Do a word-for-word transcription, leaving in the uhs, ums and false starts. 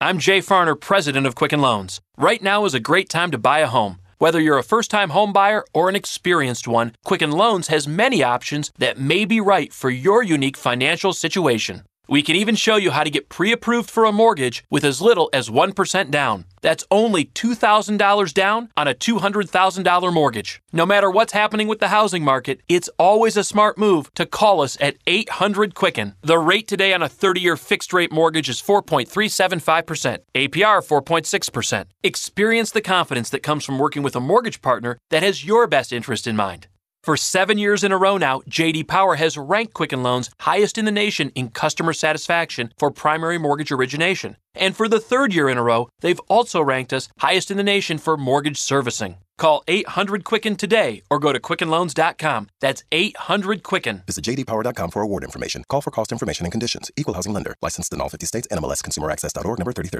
I'm Jay Farner, president of Quicken Loans. Right now is a great time to buy a home. Whether you're a first-time home buyer or an experienced one, Quicken Loans has many options that may be right for your unique financial situation. We can even show you how to get pre-approved for a mortgage with as little as one percent down. That's only two thousand dollars down on a two hundred thousand dollars mortgage. No matter what's happening with the housing market, it's always a smart move to call us at eight hundred Quicken. The rate today on a thirty-year fixed-rate mortgage is four point three seven five percent. A P R four point six percent. Experience the confidence that comes from working with a mortgage partner that has your best interest in mind. For seven years in a row now, J D Power has ranked Quicken Loans highest in the nation in customer satisfaction for primary mortgage origination. And for the third year in a row, they've also ranked us highest in the nation for mortgage servicing. Call eight hundred Quicken today or go to quicken loans dot com. That's eight hundred Quicken. Visit j d power dot com for award information. Call for cost information and conditions. Equal housing lender. Licensed in all fifty states. N M L S consumer access dot org number thirty thirty.